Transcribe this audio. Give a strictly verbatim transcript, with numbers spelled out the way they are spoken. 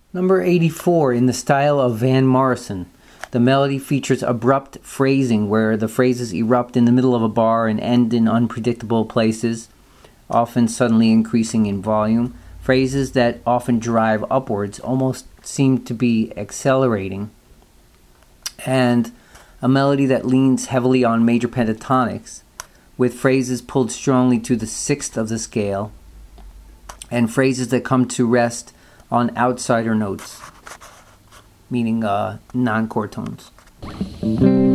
Number eighty-four, in the style of Van Morrison. The melody features abrupt phrasing where the phrases erupt in the middle of a bar and end in unpredictable places, often suddenly increasing in volume. Phrases that often drive upwards almost seem to be accelerating. And a melody that leans heavily on major pentatonics, with phrases pulled strongly to the sixth of the scale, and phrases that come to rest on outsider notes, meaning uh, non-chord tones.